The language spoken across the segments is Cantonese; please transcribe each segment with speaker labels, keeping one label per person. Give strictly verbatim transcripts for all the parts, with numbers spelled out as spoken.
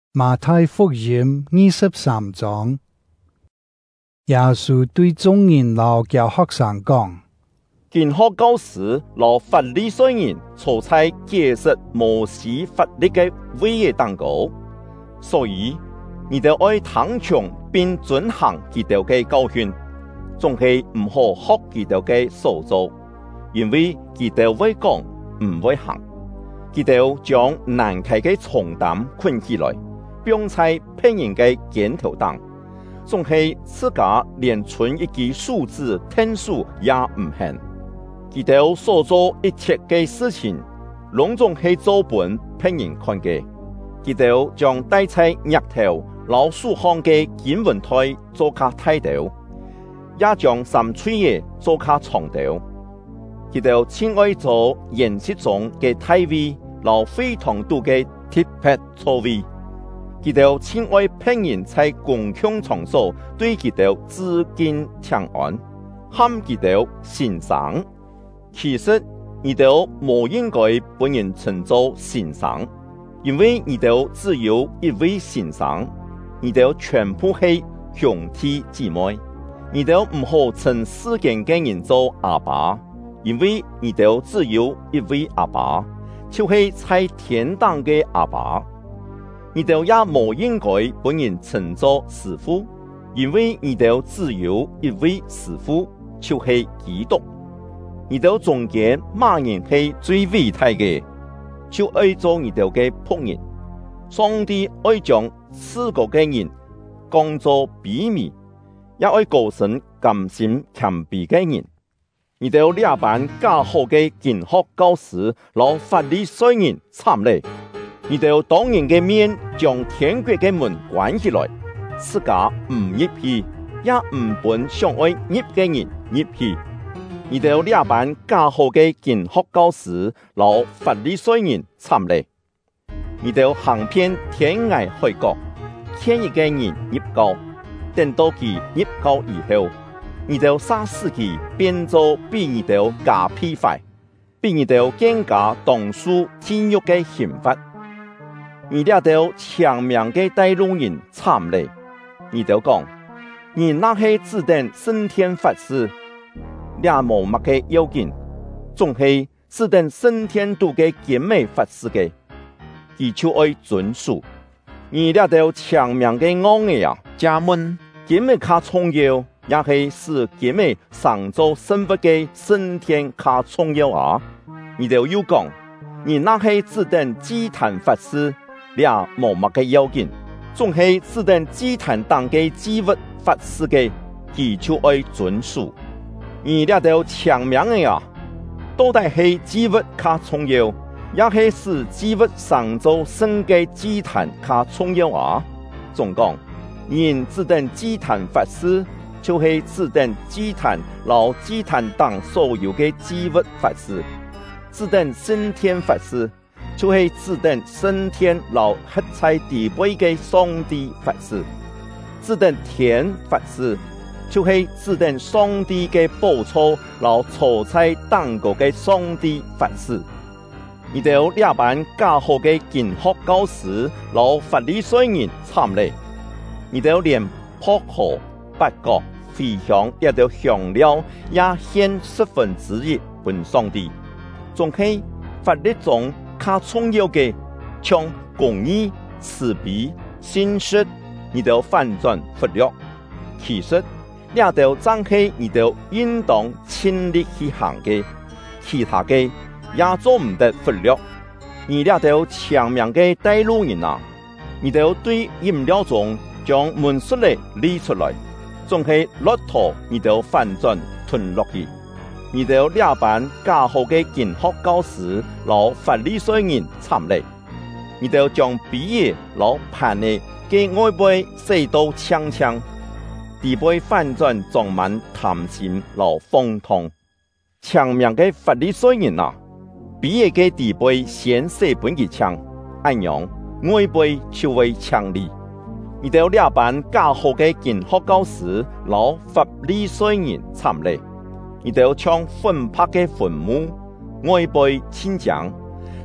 Speaker 1: 馬太福音二十三章，耶穌對眾人老教學生講：
Speaker 2: 經學教師和法利賽人坐在解釋摩西法律嘅位嘅當高，所以你哋愛聽從並遵行佢哋嘅教訓，總係唔好學佢哋嘅所做，因為佢哋會講唔會行，佢哋將難題嘅重擔捆起來，並在別人嘅肩頭當，總係自家連存一句數字天數也唔肯。佢哋所做一切嘅事情，攏總係做本別人看嘅。佢哋將戴在額頭老樹項嘅金文台做卡大頭，也將三翠葉做卡長頭。佢哋親愛做現實中嘅大位，老非常多嘅鐵壁座位。佢哋親愛別人在公共場所對佢哋致敬請安，喊佢哋先生。其實你哋冇應該本人稱作先生，因為你哋只有一位先生，你哋全部係兄弟姊妹。你哋唔好稱世間嘅人做阿爸，因為你哋只有一位阿爸，就係在天堂嘅阿爸。你哋也冇應該本人稱作師父，因為你哋只有一位師父，就係基督。你哋中間乜人係最偉大嘅，就愛做你哋嘅僕人。上帝愛將四個嘅人講作卑微，也愛高升甘心謙卑嘅人。你哋呢班假好嘅經學教師，老法利賽人慘咧！你哋當人嘅面將天國嘅門關起來，自家唔入去，也唔本想愛入嘅人入去。你哋呢班假好嘅經學教師，老法利賽人慘咧！你哋行遍天涯海角，勸一個人入教，等到佢入教以後，你哋殺死佢，變做比你哋加批壞，比你哋更加當受天獄嘅刑罰。你哋都長命嘅帶路人慘咧！你哋講，你那係只等升天法師，你冇乜嘅要緊，總係只等升天度嘅健美法師嘅，佢就愛遵守。你哋都長命嘅昂嘅啊，家門健美卡重要，也係使健美上做生活嘅升天卡重要啊！你哋又講，你那係只等祭壇法師。你冇乜嘅要緊，總係只等祭壇當嘅祭物法師嘅，佢就愛遵守。你哋都長命嘅啊，到底係祭物卡重要，也係使祭物上做聖嘅祭壇卡重要啊！總講，人只等祭壇法師，就係只等祭壇老祭壇當所有嘅祭物法師，只等升天法師。就係只等升天老黑在地位嘅上帝法師，只等天法師，就係只等上帝嘅寶座老坐在當國嘅上帝法師。你哋呢班假好嘅經學教師老法利賽人慘咧！你哋連薄荷、八角、茴香也都香料也獻十分之一本上帝，仲係法律中較重要嘅，像公義、慈悲、信實，你都反轉忽略。其實，呢度正係你都應當親力去行嘅，其他嘅也做唔得忽略。你呢度長命嘅帶路人啊，你都對飲料中將門出嚟理出來，仲係駱駝，你都反轉吞落去。你哋呢班假好嘅經學教師，老法利賽人慘咧！你哋將比喻老叛逆嘅外背寫到槍槍，地背反轉裝滿貪心老瘋狂。長命嘅法利賽人啊，比喻嘅地背先寫本嘅槍，按樣外背就會槍利。你哋呢班假好嘅經學教師，老法利賽人慘咧！你哋唱分拍嘅墳墓，外背清講，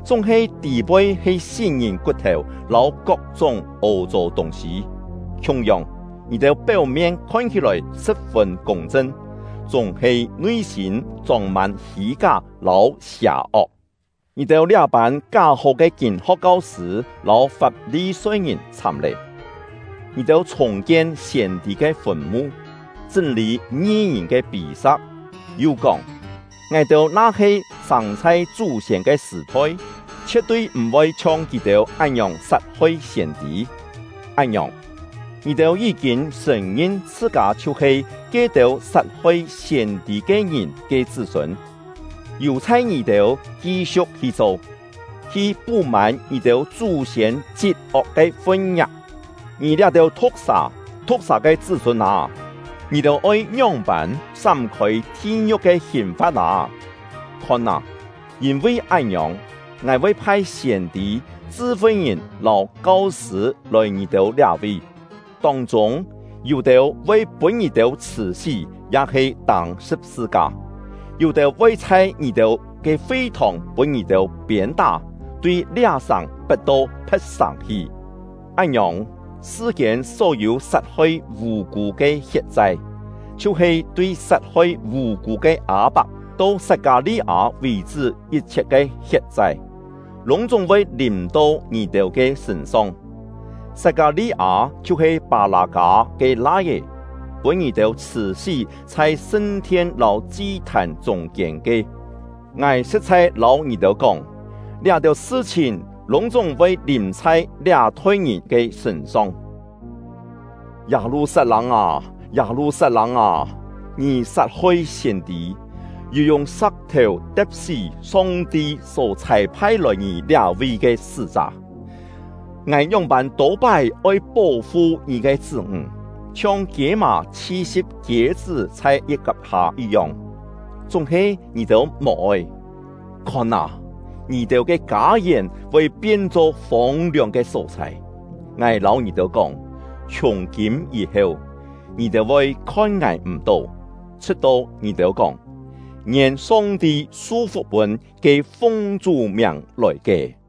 Speaker 2: 總係地杯係先人骨頭，撈各種骯髒東西。同樣，你哋表面看起來十分公正，總係內心裝滿虛假、撈邪惡。你哋兩班假好嘅建學教師，撈法利賽人參嚟。你哋重建先帝嘅墳墓，整理義人嘅碑石，又講，我哋那些生在祖先嘅時代，絕對唔會像佢哋一樣殺害先帝。一樣，你哋已經承認自家就係佢哋殺害先帝嘅人嘅子孫，又在你哋繼續去做，去補滿你哋祖先積惡嘅憤怒。你哋都屠殺屠殺嘅子孫啊！你哋愛樣板閃開天獄嘅刑罰啊！看啊，因為咁樣，我會派先帝智慧人撈教師來你哋兩位，當中有啲會本你哋刺死，也係當十字架；有啲會在你哋嘅會堂本你哋鞭打，對臉上不到潑上去。咁樣。世間所有殺害無辜嘅血債，就係對殺害無辜嘅亞伯到撒迦利亞為止一切嘅血債，攏總會臨到你哋嘅身上。撒迦利亞就係巴拉加嘅拉爺，本你哋刺死在升天老祭壇中間嘅。我實在老你哋講，兩條事情。攏總會臨在兩隊人嘅身上。耶路撒冷啊，耶路撒冷啊，你殺害先帝，又用石頭砸死上帝所差派來你兩位嘅使者。我樣板多擺愛保護你嘅子女，像野馬棲息鴿子在一腳下一樣，總係你都無愛。看啊！你哋嘅假言會變作荒涼嘅素材，我老你哋講，從今以後，你哋會看我唔到，直到你哋講，願上帝祝福本嘅奉主名來嘅。